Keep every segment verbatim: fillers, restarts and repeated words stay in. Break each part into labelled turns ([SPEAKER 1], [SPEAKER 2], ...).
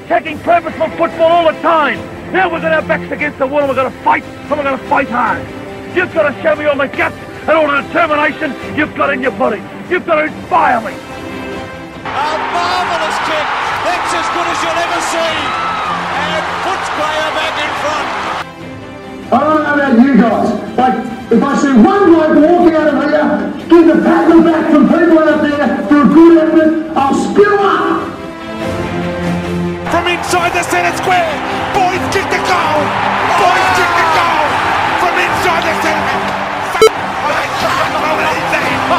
[SPEAKER 1] taking purposeful football all the time. Now we've got our backs against the wall and we've got to fight, and we're going to fight hard. You've got to show me all the guts and all the determination you've got in your body. You've got to inspire me.
[SPEAKER 2] A marvellous kick. That's as good as you'll ever see. And puts Graham back in front.
[SPEAKER 3] I don't know about you guys, but if I see one bloke walking out of here, give the pat on the back from people out there for a good effort, I'll spew up.
[SPEAKER 2] From inside the centre square, Boyd kicked the goal. Boyd kicked the goal from inside the centre. I can't believe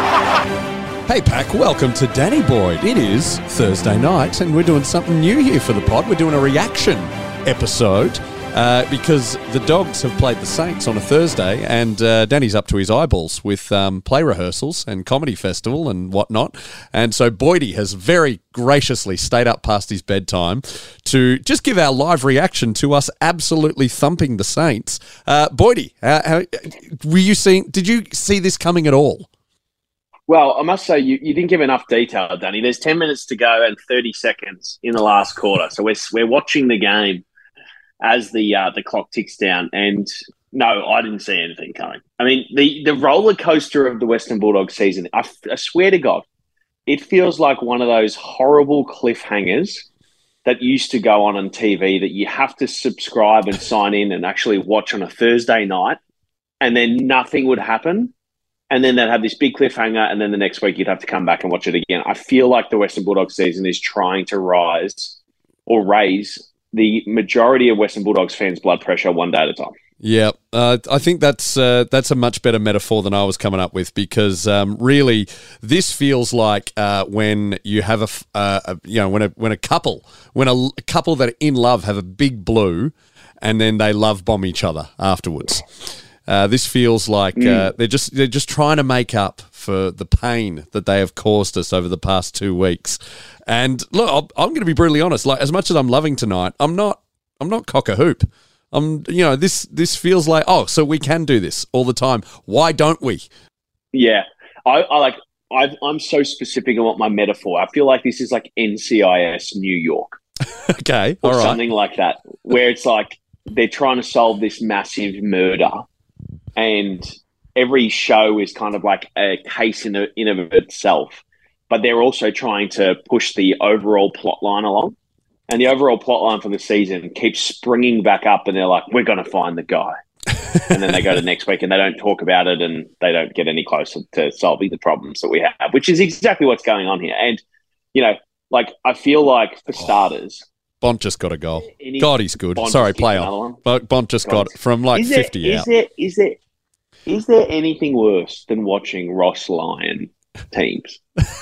[SPEAKER 2] that.
[SPEAKER 4] Hey Pack, welcome to Danny Boyd. It is Thursday night and we're doing something new here for the pod. We're doing a reaction episode uh, because the Dogs have played the Saints on a Thursday and uh, Danny's up to his eyeballs with um, play rehearsals and comedy festival and whatnot. And so Boydie has very graciously stayed up past his bedtime to just give our live reaction to us absolutely thumping the Saints. Uh, Boydie, how, how, were you seeing, did you see this coming at all?
[SPEAKER 5] Well, I must say, you, you didn't give enough detail, Danny. There's ten minutes to go and thirty seconds in the last quarter. So we're we're watching the game as the uh, the clock ticks down. And no, I didn't see anything coming. I mean, the, the roller coaster of the Western Bulldogs season, I, I swear to God, it feels like one of those horrible cliffhangers that used to go on on T V that you have to subscribe and sign in and actually watch on a Thursday night, and then nothing would happen. And then they'd have this big cliffhanger, and then the next week you'd have to come back and watch it again. I feel like the Western Bulldogs season is trying to rise or raise the majority of Western Bulldogs fans' blood pressure one day at a time.
[SPEAKER 4] Yeah, uh, I think that's uh, that's a much better metaphor than I was coming up with because um, really this feels like uh, when you have a, uh, a you know when a when a couple when a, a couple that are in love have a big blue, and then they love bomb each other afterwards. Uh, this feels like mm. uh, they're just they're just trying to make up for the pain that they have caused us over the past two weeks. And look, I'm, I'm going to be brutally honest. Like, as much as I'm loving tonight, I'm not I'm not cock a hoop. I'm you know this this feels like oh, so we can do this all the time. Why don't we?
[SPEAKER 5] Yeah, I, I like I, I'm so specific about my metaphor. I feel like this is like N C I S New York,
[SPEAKER 4] okay,
[SPEAKER 5] or
[SPEAKER 4] all right.
[SPEAKER 5] something like that, where it's like they're trying to solve this massive murder. And every show is kind of like a case in, a, in of itself, but they're also trying to push the overall plot line along. And the overall plot line for the season keeps springing back up, and they're like, we're going to find the guy. And then they go to next week and they don't talk about it, and they don't get any closer to solving the problems that we have, which is exactly what's going on here. And, you know, like I feel like for starters...
[SPEAKER 4] Bont just got a goal.
[SPEAKER 5] Any,
[SPEAKER 4] God, he's good.
[SPEAKER 5] Bont
[SPEAKER 4] Sorry, play on. But Bont just got it from like
[SPEAKER 5] is there,
[SPEAKER 4] fifty
[SPEAKER 5] is
[SPEAKER 4] out.
[SPEAKER 5] There, is, there, is there anything worse than watching Ross Lyon teams?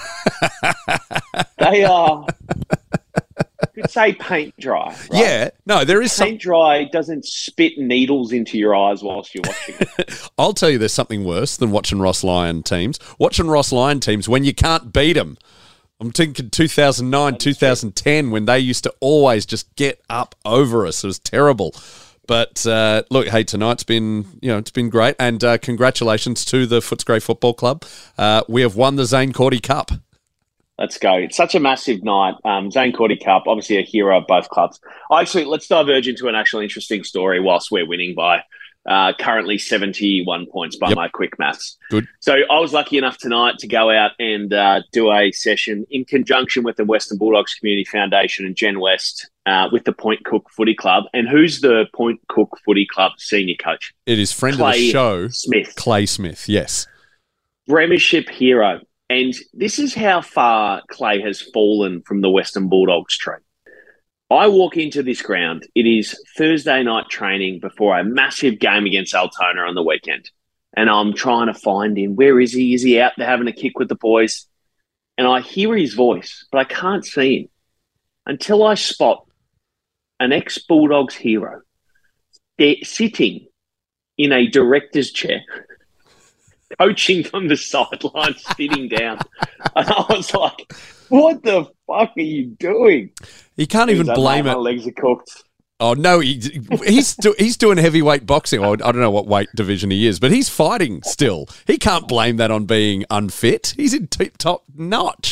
[SPEAKER 5] They are, you could say paint dry. Right?
[SPEAKER 4] Yeah. No, there is
[SPEAKER 5] Paint
[SPEAKER 4] some...
[SPEAKER 5] dry doesn't spit needles into your eyes whilst you're watching it.
[SPEAKER 4] I'll tell you there's something worse than watching Ross Lyon teams. Watching Ross Lyon teams when you can't beat them. I'm thinking two thousand nine, two thousand ten, when they used to always just get up over us. It was terrible. But uh, look, hey, tonight's been, you know, it's been great, and uh, congratulations to the Footscray Football Club. Uh, we have won the Zane Cordy Cup.
[SPEAKER 5] Let's go. It's such a massive night. Um, Zane Cordy Cup, obviously a hero of both clubs. Actually, let's diverge into an actual interesting story whilst we're winning by uh, currently seventy-one points by yep. my quick maths.
[SPEAKER 4] Good.
[SPEAKER 5] So I was lucky enough tonight to go out and uh, do a session in conjunction with the Western Bulldogs Community Foundation and Gen West uh, with the Point Cook Footy Club. And who's the Point Cook Footy Club senior coach?
[SPEAKER 4] It is friend
[SPEAKER 5] Clay
[SPEAKER 4] of the show,
[SPEAKER 5] Smith.
[SPEAKER 4] Clay Smith, yes.
[SPEAKER 5] Premiership hero. And this is how far Clay has fallen from the Western Bulldogs tree. I walk into this ground. It is Thursday night training before a massive game against Altona on the weekend. And I'm trying to find him. Where is he? Is he out there having a kick with the boys? And I hear his voice, but I can't see him until I spot an ex-Bulldogs hero sitting in a director's chair, coaching from the sideline, sitting down. And I was like, what the fuck are you doing?
[SPEAKER 4] You can't even
[SPEAKER 5] like,
[SPEAKER 4] blame
[SPEAKER 5] my
[SPEAKER 4] it.
[SPEAKER 5] My legs are cooked.
[SPEAKER 4] Oh, no, he, he's do, he's doing heavyweight boxing. I don't know what weight division he is, but he's fighting still. He can't blame that on being unfit. He's in tip-top notch.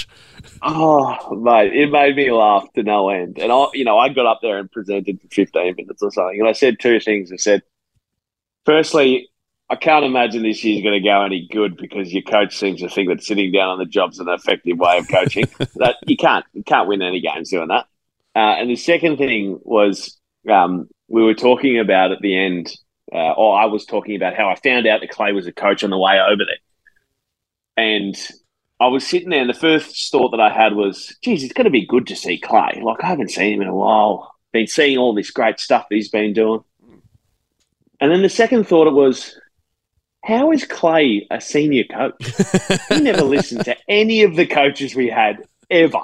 [SPEAKER 5] Oh, mate, it made me laugh to no end. And I, you know, I got up there and presented for fifteen minutes or something, and I said two things. I said, firstly, I can't imagine this year's going to go any good because your coach seems to think that sitting down on the job's an effective way of coaching. That you can't, you can't win any games doing that. Uh, and the second thing was um, we were talking about at the end, uh, or I was talking about how I found out that Clay was a coach on the way over there, and I was sitting there, and the first thought that I had was, geez, it's going to be good to see Clay. Like, I haven't seen him in a while. Been seeing all this great stuff that he's been doing. And then the second thought it was, how is Clay a senior coach? He never listened to any of the coaches we had, ever.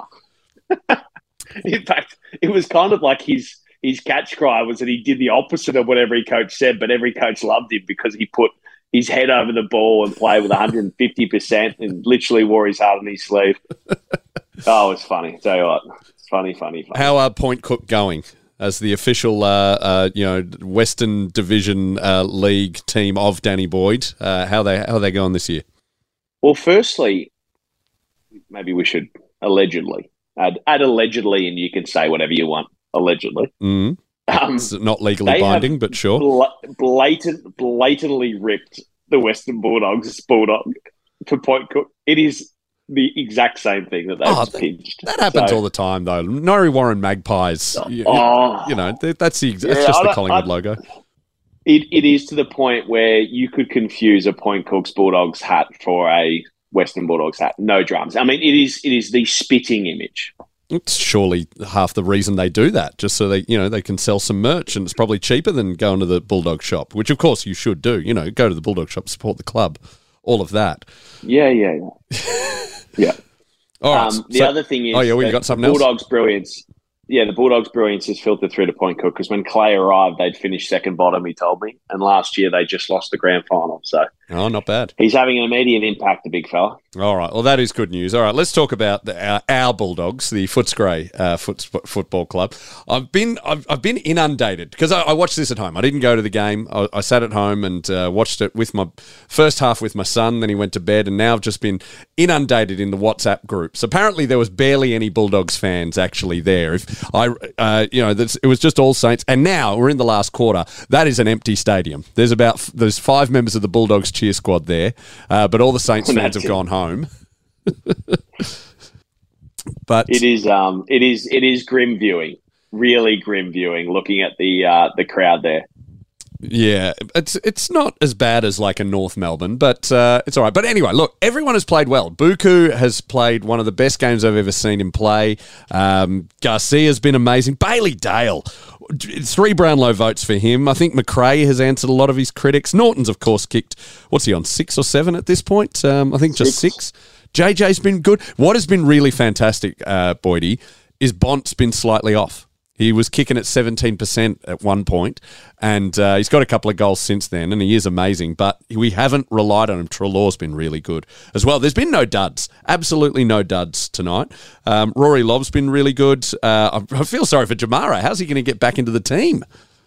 [SPEAKER 5] In fact, it was kind of like his his catch cry was that he did the opposite of what every coach said, but every coach loved him because he put his head over the ball and played with one hundred fifty percent and literally wore his heart on his sleeve. Oh, it's funny. Tell you what, it's funny, funny, funny.
[SPEAKER 4] How are Point Cook going as the official, uh, uh, you know, Western Division uh, League team of Danny Boyd? Uh, how they how are they going this year?
[SPEAKER 5] Well, firstly, maybe we should allegedly add, add allegedly, and you can say whatever you want. Allegedly,
[SPEAKER 4] mm. um, it's not legally binding, but sure.
[SPEAKER 5] Bl- blatant, blatantly ripped the Western Bulldogs Bulldog for Point Cook. It is the exact same thing that they've
[SPEAKER 4] oh,
[SPEAKER 5] pinched.
[SPEAKER 4] That happens
[SPEAKER 5] so,
[SPEAKER 4] all the time, though. Norrie Warren Magpies. You,
[SPEAKER 5] oh,
[SPEAKER 4] you know, that's the that's
[SPEAKER 5] yeah,
[SPEAKER 4] just the
[SPEAKER 5] I,
[SPEAKER 4] Collingwood
[SPEAKER 5] I,
[SPEAKER 4] logo.
[SPEAKER 5] It it is to the point where you could confuse a Point Cook's Bulldogs hat for a Western Bulldogs hat. No drums. I mean, it is it is the spitting image.
[SPEAKER 4] It's surely half the reason they do that, just so they, you know, they can sell some merch, and it's probably cheaper than going to the Bulldog shop, which of course you should do. You know, go to the Bulldog shop, support the club, all of that.
[SPEAKER 5] Yeah, yeah, yeah. yeah.
[SPEAKER 4] All right.
[SPEAKER 5] Um, the
[SPEAKER 4] so,
[SPEAKER 5] other thing is,
[SPEAKER 4] oh yeah, well, you got something
[SPEAKER 5] Bulldogs
[SPEAKER 4] else?
[SPEAKER 5] brilliance. Yeah, the Bulldogs' brilliance has filtered through to Point Cook because when Clay arrived, they'd finished second bottom, he told me. And last year, they just lost the grand final. So,
[SPEAKER 4] oh, not bad.
[SPEAKER 5] He's having an immediate impact, the big fella.
[SPEAKER 4] All right. Well, that is good news. All right. Let's talk about the, our, our Bulldogs, the Footscray uh, foot, Football Club. I've been I've, I've been inundated because I, I watched this at home. I didn't go to the game. I, I sat at home and uh, watched it with my first half with my son. Then he went to bed, and now I've just been inundated in the WhatsApp groups. Apparently, there was barely any Bulldogs fans actually there. If I, uh, you know, it was just all Saints. And now we're in the last quarter. That is an empty stadium. There's about there's five members of the Bulldogs cheer squad there, uh, but all the Saints fans have it. gone home. But
[SPEAKER 5] it is um it is it is grim viewing, really grim viewing, looking at the uh, the crowd there.
[SPEAKER 4] Yeah, it's it's not as bad as like a North Melbourne, but uh, it's all right. But anyway, look, everyone has played well. Buku has played one of the best games I've ever seen him play. Um, Garcia's been amazing. Bailey Dale, three Brownlow votes for him. I think McRae has answered a lot of his critics. Norton's, of course, kicked, what's he on, six or seven at this point? Um, I think just six. six. J J's been good. What has been really fantastic, uh, Boydie, is Bont's been slightly off. He was kicking at seventeen percent at one point, and uh, he's got a couple of goals since then, and he is amazing, but we haven't relied on him. Treloar's been really good as well. There's been no duds, absolutely no duds tonight. Um, Rory Lobb's been really good. Uh, I, I feel sorry for Jamara. How's he going to get back into the team?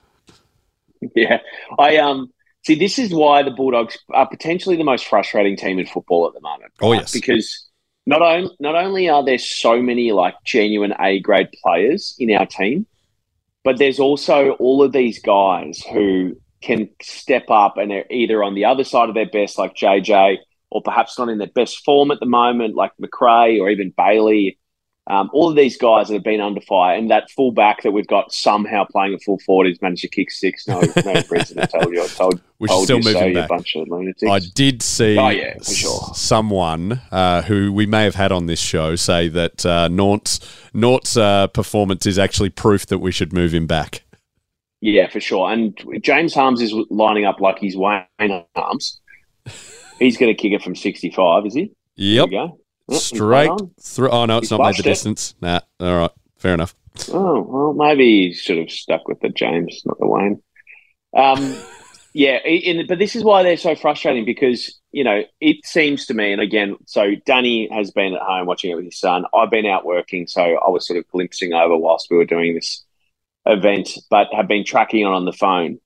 [SPEAKER 5] Yeah, I um see, this is why the Bulldogs are potentially the most frustrating team in football at the moment. Right?
[SPEAKER 4] Oh, yes.
[SPEAKER 5] Because Not, on, not only are there so many like genuine A-grade players in our team, but there's also all of these guys who can step up and are either on the other side of their best, like J J, or perhaps not in their best form at the moment, like McRae or even Bailey. Um, all of these guys that have been under fire, and that full back that we've got somehow playing at full forward has managed to kick six. No, no reason to tell you. I told,
[SPEAKER 4] we
[SPEAKER 5] told
[SPEAKER 4] still
[SPEAKER 5] you
[SPEAKER 4] moving
[SPEAKER 5] so, you
[SPEAKER 4] back.
[SPEAKER 5] bunch of lunatics.
[SPEAKER 4] I did see
[SPEAKER 5] oh, yeah, for sure.
[SPEAKER 4] someone uh, who we may have had on this show say that uh, Naught's, Naught's uh, performance is actually proof that we should move him back.
[SPEAKER 5] Yeah, for sure. And James Harms is lining up like he's Wayne Harms. He's going to kick it from sixty-five, is he?
[SPEAKER 4] Yep.
[SPEAKER 5] There we go. Yep,
[SPEAKER 4] straight through. Oh, no, it's
[SPEAKER 5] he's
[SPEAKER 4] not made the
[SPEAKER 5] it.
[SPEAKER 4] distance. Nah, all right. Fair enough.
[SPEAKER 5] Oh, well, maybe he should have stuck with the James, not the Wayne. Um, yeah, in, but this is why they're so frustrating because, you know, it seems to me, and again, so Danny has been at home watching it with his son. I've been out working, so I was sort of glimpsing over whilst we were doing this event, but have been tracking on on the phone.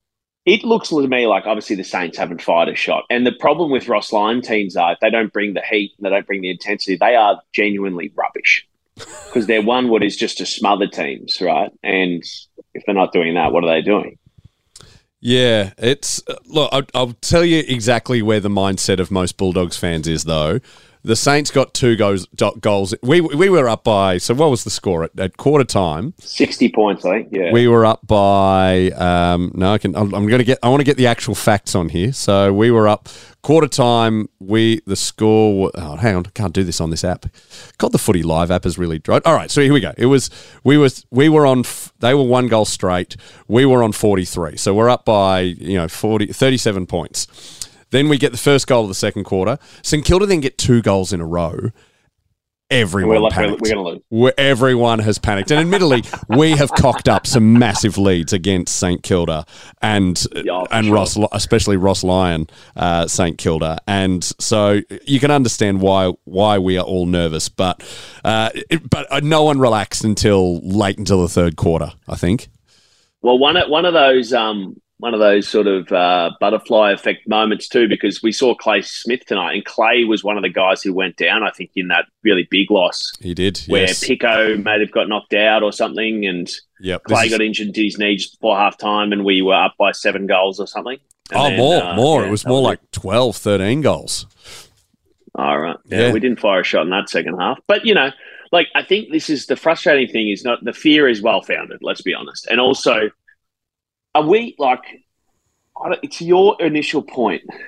[SPEAKER 5] it looks to me like obviously the Saints haven't fired a shot. And the problem with Ross Lyon teams are if they don't bring the heat, they don't bring the intensity, they are genuinely rubbish because their one wood is just to smother teams, right? And if they're not doing that, what are they doing?
[SPEAKER 4] Yeah, it's look. I'll, I'll tell you exactly where the mindset of most Bulldogs fans is, though. The Saints got two goals. Goals. We we were up by. So what was the score at, at quarter time?
[SPEAKER 5] Sixty points, I think. Yeah,
[SPEAKER 4] we were up by. Um, no, I can. I'm, I'm going to get. I want to get the actual facts on here. So we were up quarter time. We the score. Oh, hang on, I can't do this on this app. God, the Footy Live app is really dry. All right, so here we go. It was. We was. We were on. They were one goal straight. We were on forty-three. So we're up by you know forty, thirty-seven points. Then we get the first goal of the second quarter. St Kilda then get two goals in a row. Everyone
[SPEAKER 5] we're like,
[SPEAKER 4] panicked.
[SPEAKER 5] We're, we're going to lose.
[SPEAKER 4] We're, everyone has panicked. And admittedly, we have cocked up some massive leads against St Kilda and
[SPEAKER 5] yeah,
[SPEAKER 4] and
[SPEAKER 5] sure.
[SPEAKER 4] Ross, especially Ross Lyon, uh, St Kilda. And so you can understand why why we are all nervous. But uh, it, but uh, no one relaxed until late until the third quarter, I think.
[SPEAKER 5] Well, one one of those um, one of those sort of uh, butterfly effect moments too, because we saw Clay Smith tonight, and Clay was one of the guys who went down, I think, in that really big loss.
[SPEAKER 4] He did,
[SPEAKER 5] where
[SPEAKER 4] yes.
[SPEAKER 5] Pico may have got knocked out or something, and
[SPEAKER 4] yep,
[SPEAKER 5] Clay
[SPEAKER 4] is...
[SPEAKER 5] got injured to his knee just before half time, and we were up by seven goals or something. And
[SPEAKER 4] oh,
[SPEAKER 5] then,
[SPEAKER 4] more,
[SPEAKER 5] uh,
[SPEAKER 4] more.
[SPEAKER 5] Yeah,
[SPEAKER 4] it was more
[SPEAKER 5] was
[SPEAKER 4] like it. twelve, thirteen goals.
[SPEAKER 5] All right. Yeah,
[SPEAKER 4] yeah,
[SPEAKER 5] we didn't fire a shot in that second half. But, you know, like I think this is the frustrating thing is not the fear is well-founded, let's be honest. And also, are we like, I don't, it's your initial point. I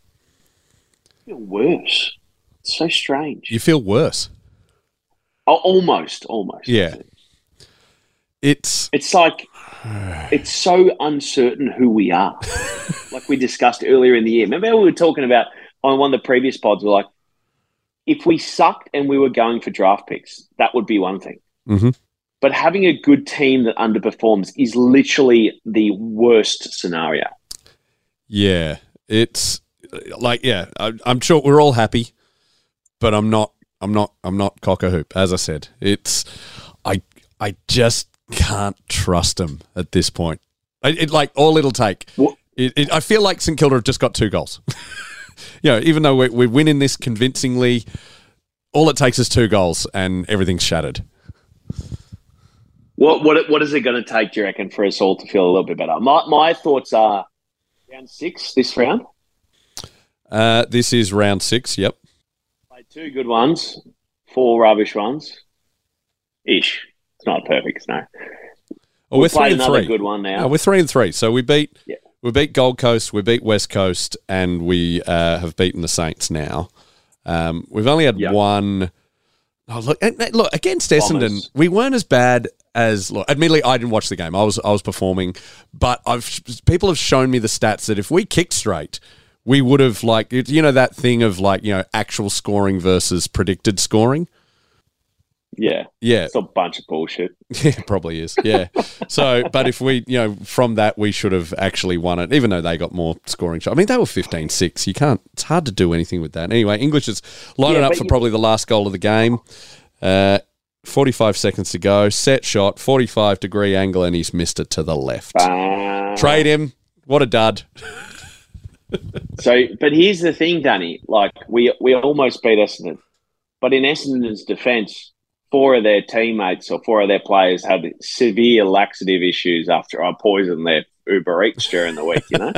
[SPEAKER 5] feel worse. It's so strange.
[SPEAKER 4] You feel worse.
[SPEAKER 5] Oh, almost, almost.
[SPEAKER 4] Yeah. It's
[SPEAKER 5] it's like it's so uncertain who we are. Like we discussed earlier in the year. Remember we were talking about on one of the previous pods, we're like, if we sucked and we were going for draft picks, that would be one thing.
[SPEAKER 4] Mm-hmm.
[SPEAKER 5] But having a good team that underperforms is literally the worst scenario.
[SPEAKER 4] Yeah, it's like, yeah, I, I'm sure we're all happy, but I'm not, I'm not, I'm not cock a hoop. As I said, it's, I, I just can't trust them at this point. It, it like all it'll take. It, it, I feel like St Kilda have just got two goals. You know, even though we're, we're winning this convincingly, all it takes is two goals and everything's shattered.
[SPEAKER 5] What what what is it going to take, do you reckon, for us all to feel a little bit better? My my thoughts are round six this round.
[SPEAKER 4] Uh, this is round six. Yep.
[SPEAKER 5] Played two good ones, four rubbish ones. Ish. It's not perfect, no.
[SPEAKER 4] Well, we're three
[SPEAKER 5] played
[SPEAKER 4] and
[SPEAKER 5] another
[SPEAKER 4] three.
[SPEAKER 5] good one now.
[SPEAKER 4] No, we're three and three. So we beat
[SPEAKER 5] yeah.
[SPEAKER 4] we beat Gold Coast, we beat West Coast, and we uh, have beaten the Saints now. Um, we've only had
[SPEAKER 5] yep.
[SPEAKER 4] one. Oh, look, look against Essendon,
[SPEAKER 5] Bombers.
[SPEAKER 4] we weren't as bad as. Look, admittedly, I didn't watch the game. I was I was performing, but I've people have shown me the stats that if we kicked straight, we would have like you know that thing of like you know actual scoring versus predicted scoring.
[SPEAKER 5] Yeah,
[SPEAKER 4] yeah,
[SPEAKER 5] it's a bunch of bullshit.
[SPEAKER 4] Yeah, it probably is. Yeah. So, but if we, you know, from that we should have actually won it, even though they got more scoring shots. I mean, they were fifteen six. You can't. It's hard to do anything with that. Anyway, English is lining
[SPEAKER 5] yeah,
[SPEAKER 4] up for
[SPEAKER 5] you,
[SPEAKER 4] probably the last goal of the game. Uh, forty-five seconds to go. Set shot, forty-five degree angle, and he's missed it to the left.
[SPEAKER 5] Uh,
[SPEAKER 4] Trade him. What a dud.
[SPEAKER 5] So, but here's the thing, Danny. Like we we almost beat Essendon, but in Essendon's defence. Four of their teammates or four of their players had severe laxative issues after I poisoned their Uber Eats during the week, you know?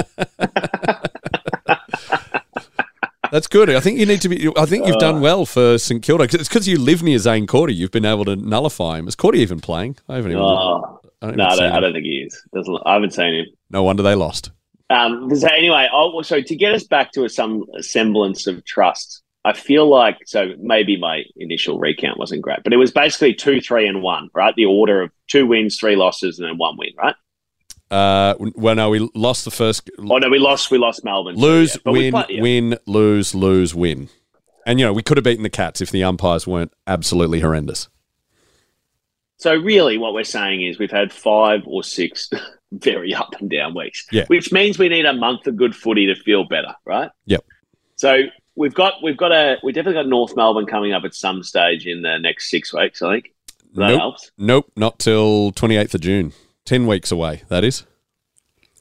[SPEAKER 4] That's good. I think you need to be. I think you've done well for St Kilda. It's because you live near Zane Cordy. You've been able to nullify him. Is Cordy even playing? I haven't even.
[SPEAKER 5] Oh,
[SPEAKER 4] I don't
[SPEAKER 5] no, I don't,
[SPEAKER 4] him.
[SPEAKER 5] I don't think he is. Doesn't, I haven't seen him.
[SPEAKER 4] No wonder they lost.
[SPEAKER 5] Um, so anyway, I'll, so to get us back to a, some semblance of trust, I feel like, so maybe my initial recount wasn't great, but it was basically two, three, and one, right? The order of two wins, three losses, and then one win, right?
[SPEAKER 4] Uh, well, no, we lost the first.
[SPEAKER 5] Oh, no, we lost We lost Melbourne.
[SPEAKER 4] Lose,
[SPEAKER 5] so, yeah.
[SPEAKER 4] win,
[SPEAKER 5] play, yeah.
[SPEAKER 4] win, lose, lose, win. And, you know, we could have beaten the Cats if the umpires weren't absolutely horrendous.
[SPEAKER 5] So really what we're saying is we've had five or six very up and down weeks,
[SPEAKER 4] yeah.
[SPEAKER 5] which means we need a month of good footy to feel better, right?
[SPEAKER 4] Yep.
[SPEAKER 5] So we've got we've got a we definitely got North Melbourne coming up at some stage in the next six weeks, I think. That
[SPEAKER 4] nope.
[SPEAKER 5] helps.
[SPEAKER 4] Nope, not till twenty-eighth of June. Ten weeks away, that is.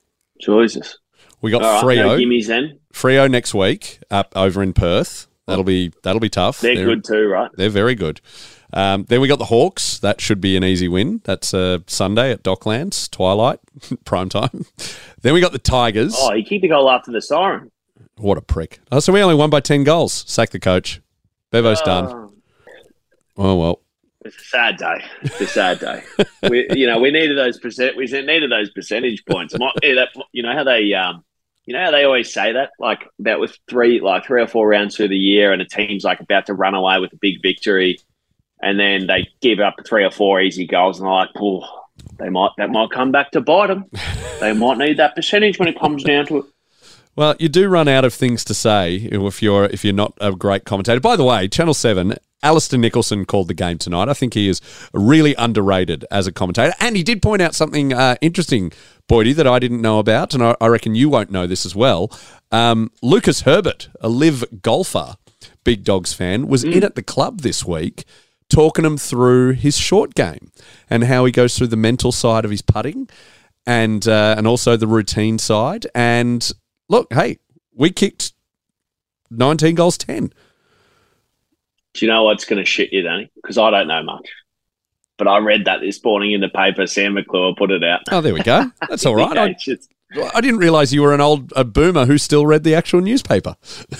[SPEAKER 5] Jesus.
[SPEAKER 4] We got
[SPEAKER 5] All right,
[SPEAKER 4] Freo.
[SPEAKER 5] no gimmies then.
[SPEAKER 4] Freo next week up over in Perth. That'll be that'll be tough.
[SPEAKER 5] They're, they're good too, right?
[SPEAKER 4] They're very good. Um, then we got the Hawks. That should be an easy win. That's uh, Sunday at Docklands, twilight, prime time. Then we got the Tigers.
[SPEAKER 5] Oh, he kicked the goal after the siren.
[SPEAKER 4] What a prick. Oh, so we only won by ten goals. Sack the coach. Bevo's
[SPEAKER 5] Oh.
[SPEAKER 4] done. Oh, well.
[SPEAKER 5] It's a sad day. It's a sad day. we, you know, we needed those percent. We needed those percentage points. My- yeah, that, you know how they, um, you know how they always say that, like that with three, like three or four rounds through the year, and a team's like about to run away with a big victory, and then they give up three or four easy goals, and they're like, "Oh, they might that might come back to bite them. They might need that percentage when it comes down to it."
[SPEAKER 4] Well, you do run out of things to say if you're if you're not a great commentator. By the way, Channel seven, Alistair Nicholson called the game tonight. I think he is really underrated as a commentator. And he did point out something uh, interesting, Boydie, that I didn't know about, and I, I reckon you won't know this as well. Um, Lucas Herbert, a live golfer, Big Dogs fan, was mm. in at the club this week talking him through his short game and how he goes through the mental side of his putting and uh, and also the routine side. And look, hey, we kicked nineteen goals, ten.
[SPEAKER 5] Do you know what's going to shit you, Danny? Because I don't know much. But I read that this morning in the paper. Sam McClure put it out.
[SPEAKER 4] Oh, there we go. That's all right. I,
[SPEAKER 5] just,
[SPEAKER 4] I didn't realise you were an old a boomer who still read the actual newspaper.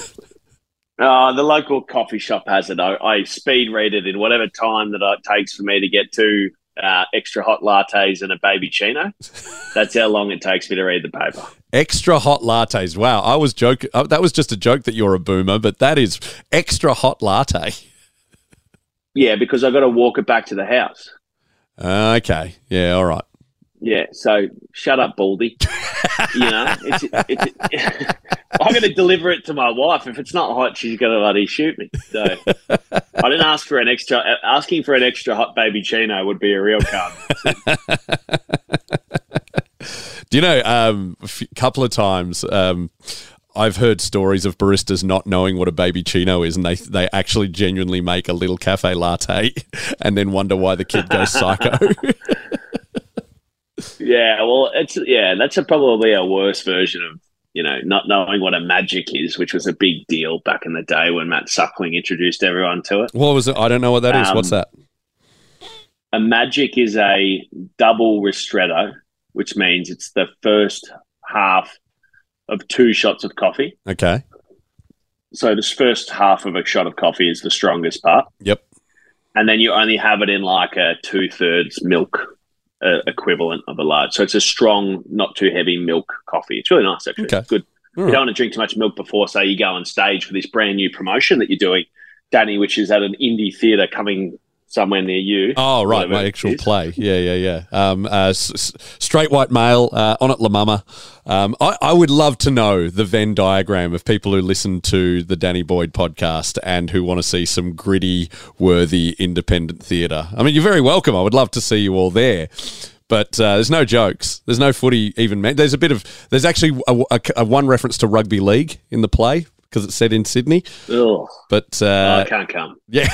[SPEAKER 5] uh, the local coffee shop has it. I, I speed read it in whatever time that it takes for me to get two uh, extra hot lattes and a baby chino. That's how long it takes me to read the paper.
[SPEAKER 4] Extra hot lattes. Wow, I was joking. Oh, that was just a joke that you're a boomer, but that is extra hot latte.
[SPEAKER 5] Yeah, because I've got to walk it back to the house.
[SPEAKER 4] Uh, okay. Yeah, all right.
[SPEAKER 5] Yeah, so shut up, Baldy. You know, it's, it's, I'm going to deliver it to my wife. If it's not hot, she's going to bloody shoot me. So I didn't ask for an extra. Asking for an extra hot baby chino would be a real card.
[SPEAKER 4] Do you know, um, a f- couple of times um, I've heard stories of baristas not knowing what a baby chino is, and they they actually genuinely make a little cafe latte and then wonder why the kid goes psycho.
[SPEAKER 5] Yeah, well, it's yeah, that's a, probably a worse version of, you know, not knowing what a magic is, which was a big deal back in the day when Matt Suckling introduced everyone to it.
[SPEAKER 4] What was it? I don't know what that is.
[SPEAKER 5] Um,
[SPEAKER 4] What's that?
[SPEAKER 5] A magic is a double ristretto, which means it's the first half of two shots of coffee.
[SPEAKER 4] Okay.
[SPEAKER 5] So this first half of a shot of coffee is the strongest part.
[SPEAKER 4] Yep.
[SPEAKER 5] And then you only have it in like a two-thirds milk uh, equivalent of a large. So it's a strong, not too heavy milk coffee. It's really nice, actually.
[SPEAKER 4] Okay.
[SPEAKER 5] It's good.
[SPEAKER 4] All
[SPEAKER 5] You
[SPEAKER 4] right.
[SPEAKER 5] don't want to drink too much milk before, say, you go on stage for this brand new promotion that you're doing, Danny, which is at an indie theatre coming somewhere near you.
[SPEAKER 4] Oh, right,
[SPEAKER 5] whatever
[SPEAKER 4] my
[SPEAKER 5] it
[SPEAKER 4] actual
[SPEAKER 5] is.
[SPEAKER 4] play. Yeah, yeah, yeah. Um, uh, s- s- straight white male, uh, on at La Mama. Um, I, I would love to know the Venn diagram of people who listen to the Danny Boyd podcast and who want to see some gritty, worthy, independent theatre. I mean, you're very welcome. I would love to see you all there. But uh, there's no jokes. There's no footy even. meant. There's a bit of. There's actually a, a, a one reference to rugby league in the play because it's set in Sydney.
[SPEAKER 5] Ugh.
[SPEAKER 4] But
[SPEAKER 5] Oh,
[SPEAKER 4] uh,
[SPEAKER 5] I can't come.
[SPEAKER 4] yeah,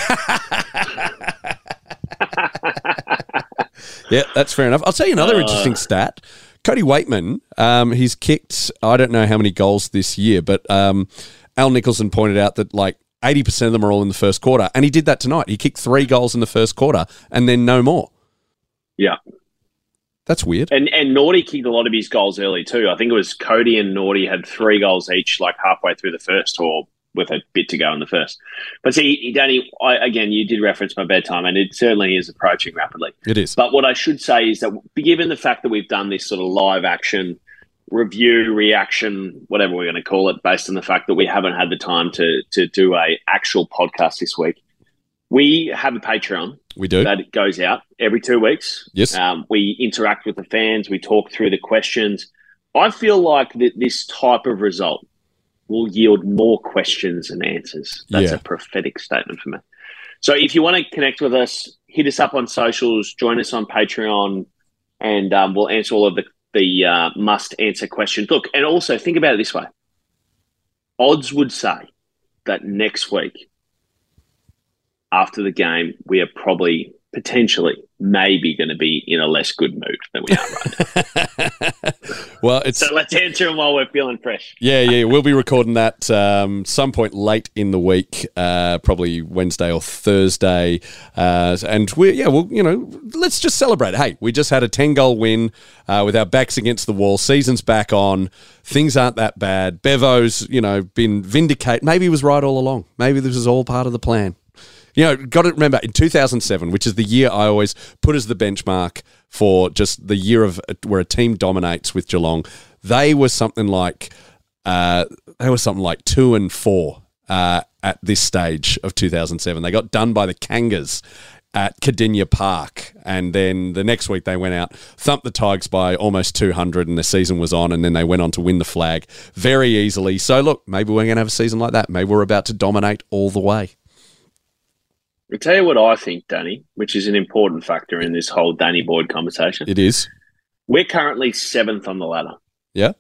[SPEAKER 4] yeah, that's fair enough. I'll tell you another
[SPEAKER 5] Uh.
[SPEAKER 4] interesting stat. Cody Waitman, um, he's kicked. I don't know how many goals this year, but um, Al Nicholson pointed out that like eighty percent of them are all in the first quarter, and he did that tonight. He kicked three goals in the first quarter, and then no more.
[SPEAKER 5] Yeah.
[SPEAKER 4] That's weird.
[SPEAKER 5] And and Naughty kicked a lot of his goals early too. I think it was Cody and Naughty had three goals each, like halfway through the first, or with a bit to go in the first. But see, Danny, I, again, you did reference my bedtime, and it certainly is approaching rapidly.
[SPEAKER 4] It is.
[SPEAKER 5] But what I should say is that given the fact that we've done this sort of live action review, reaction, whatever we're going to call it, based on the fact that we haven't had the time to to do a actual podcast this week, we have a Patreon.
[SPEAKER 4] We do.
[SPEAKER 5] That goes out every two weeks.
[SPEAKER 4] Yes.
[SPEAKER 5] Um, we interact with the fans. We talk through the questions. I feel like that this type of result will yield more questions and answers. That's
[SPEAKER 4] Yeah.
[SPEAKER 5] a prophetic statement for me. So if you want to connect with us, hit us up on socials, join us on Patreon, and um, we'll answer all of the, the uh, must-answer questions. Look, and also think about it this way. Odds would say that next week, after the game, we are probably potentially maybe going to be in a less good mood than we are right now.
[SPEAKER 4] Well, it's
[SPEAKER 5] So let's answer them while we're feeling fresh.
[SPEAKER 4] yeah, yeah. We'll be recording that um, some point late in the week, uh, probably Wednesday or Thursday, uh, and we yeah, well, you know, let's just celebrate. Hey, we just had a ten goal win uh, with our backs against the wall. Season's back on. Things aren't that bad. Bevo's, you know, been vindicated. Maybe he was right all along. Maybe this was all part of the plan. You know, got to remember, in two thousand seven, which is the year I always put as the benchmark for just the year of where a team dominates with Geelong, they were something like uh, they were something like two and four uh, at this stage of two thousand seven. They got done by the Kangas at Cardinia Park, and then the next week they went out, thumped the Tigers by almost two hundred, and the season was on, and then they went on to win the flag very easily. So look, maybe we're going to have a season like that. Maybe we're about to dominate all the way.
[SPEAKER 5] I'll tell you what I think, Danny, which is an important factor in this whole Danny Boyd conversation.
[SPEAKER 4] It is.
[SPEAKER 5] We're currently seventh on the ladder.
[SPEAKER 4] Yeah.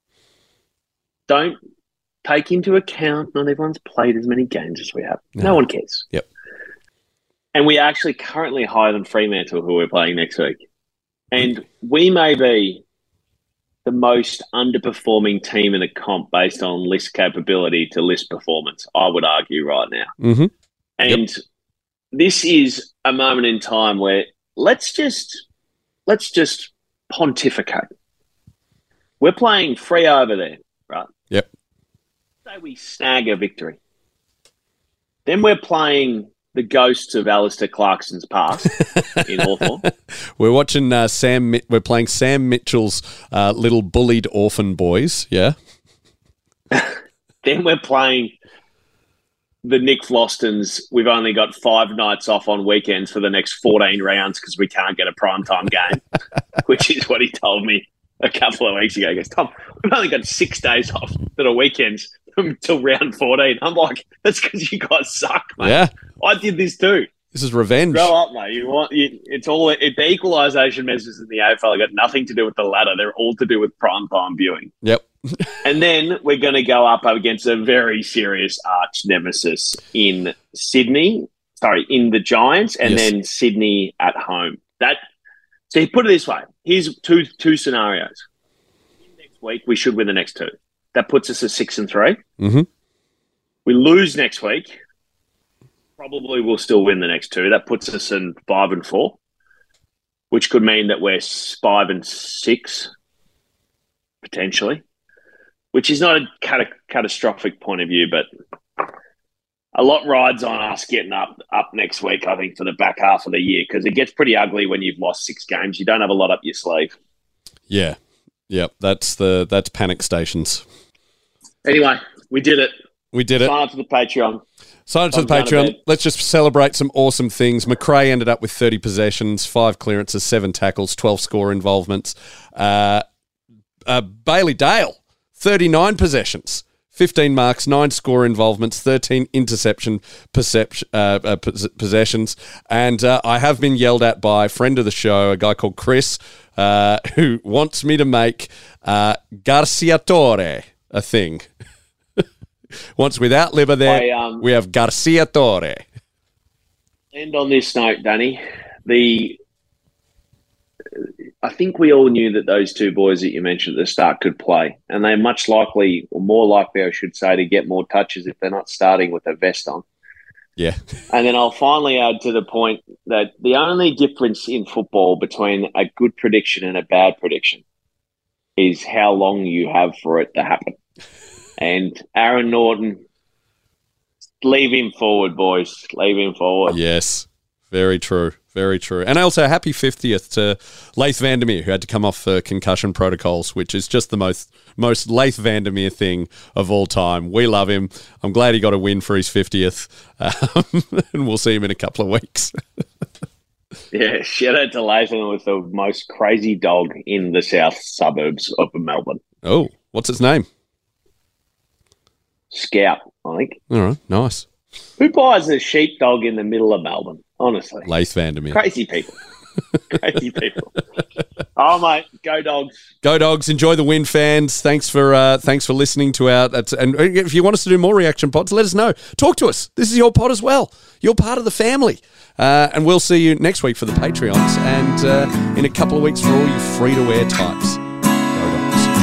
[SPEAKER 5] Don't take into account not everyone's played as many games as we have. No, no one cares.
[SPEAKER 4] Yep.
[SPEAKER 5] And we are actually currently higher than Fremantle, who we're playing next week. And we may be the most underperforming team in the comp based on list capability to list performance, I would argue right now.
[SPEAKER 4] Mm-hmm.
[SPEAKER 5] And yep. This is a moment in time where let's just let's just pontificate. We're playing free over there, right?
[SPEAKER 4] Yep.
[SPEAKER 5] Say we snag a victory. Then we're playing the ghosts of Alistair Clarkson's past in Hawthorn.
[SPEAKER 4] We're watching uh, Sam. We're playing Sam Mitchell's uh, little bullied orphan boys. Yeah.
[SPEAKER 5] Then we're playing the Nick Flostons. We've only got five nights off on weekends for the next fourteen rounds because we can't get a primetime game, which is what he told me a couple of weeks ago. He goes, Tom, we've only got six days off that are weekends until round fourteen. I'm like, that's because you guys suck, mate.
[SPEAKER 4] Yeah.
[SPEAKER 5] I did this too.
[SPEAKER 4] This is revenge.
[SPEAKER 5] Grow up, mate. You want you, it's all it, the equalisation measures in the A F L have got nothing to do with the ladder. They're all to do with primetime viewing.
[SPEAKER 4] Yep.
[SPEAKER 5] And then we're going to go up against a very serious arch nemesis in Sydney. Sorry, in the Giants, and
[SPEAKER 4] yes.
[SPEAKER 5] then Sydney at home. That so you put it this way: here's two two scenarios. Next week we should win the next two. That puts us at six and three.
[SPEAKER 4] Mm-hmm.
[SPEAKER 5] We lose next week. Probably we'll still win the next two. That puts us in five and four, which could mean that we're five and six potentially. Which is not a cat- catastrophic point of view, but a lot rides on us getting up up next week, I think, for the back half of the year, because it gets pretty ugly when you've lost six games. You don't have a lot up your sleeve.
[SPEAKER 4] Yeah. Yep. That's the that's panic stations.
[SPEAKER 5] Anyway, we did it.
[SPEAKER 4] We did it.
[SPEAKER 5] Sign up to the Patreon.
[SPEAKER 4] Sign up to the Patreon. Let's just celebrate some awesome things. McRae ended up with thirty possessions, five clearances, seven tackles, twelve score involvements. Uh, uh, Bailey Dale, thirty-nine possessions, fifteen marks, nine score involvements, thirteen interception perception, uh, uh, possessions. And uh, I have been yelled at by a friend of the show, a guy called Chris, uh, who wants me to make uh, Garcia-Torre a thing. Once without Libba there, I, um, we have Garcia-Torre.
[SPEAKER 5] End on this note, Danny. The I think we all knew that those two boys that you mentioned at the start could play, and they're much likely, or more likely, I should say, to get more touches if they're not starting with a vest on.
[SPEAKER 4] Yeah.
[SPEAKER 5] And then I'll finally add to the point that the only difference in football between a good prediction and a bad prediction is how long you have for it to happen. And Aaron Norton, leave him forward, boys. Leave him forward.
[SPEAKER 4] Yes, very true. Very true. And also, happy fiftieth to Laith Vandermeer, who had to come off uh, concussion protocols, which is just the most most Laith Vandermeer thing of all time. We love him. I'm glad he got a win for his fiftieth. Um, and we'll see him in a couple of weeks.
[SPEAKER 5] Yeah, shout out to Latham with the most crazy dog in the south suburbs of Melbourne.
[SPEAKER 4] Oh, what's its name?
[SPEAKER 5] Scout, I think.
[SPEAKER 4] All right, nice.
[SPEAKER 5] Who buys a sheepdog in the middle of Melbourne? Honestly.
[SPEAKER 4] Laith Vandermeer.
[SPEAKER 5] Crazy people. Crazy people. Oh, mate, go Dogs.
[SPEAKER 4] Go Dogs. Enjoy the win, fans. Thanks for uh, thanks for listening to our... That's, and if you want us to do more reaction pods, let us know. Talk to us. This is your pod as well. You're part of the family. Uh, and we'll see you next week for the Patreons and uh, in a couple of weeks for all you free-to-wear types. Go Dogs.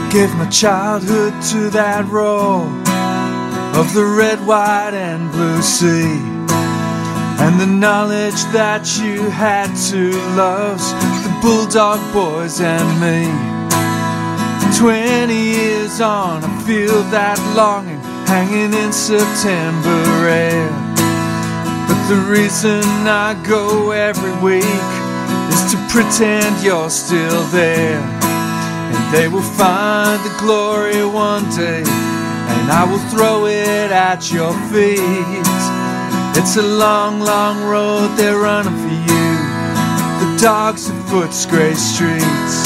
[SPEAKER 6] Gave my childhood to that roar of the red, white and blue sea, and the knowledge that you had two loves, the Bulldog boys and me. Twenty years on, I feel that longing hanging in September air. But the reason I go every week is to pretend you're still there. And they will find the glory one day, and I will throw it at your feet. It's a long, long road they're running for you, the dogs of Footscray streets.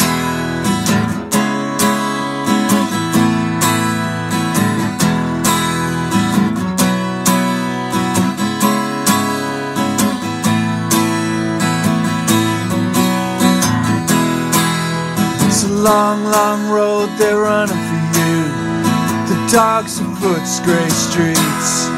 [SPEAKER 6] Long, long road they're running for you, the dogs of Footscray streets.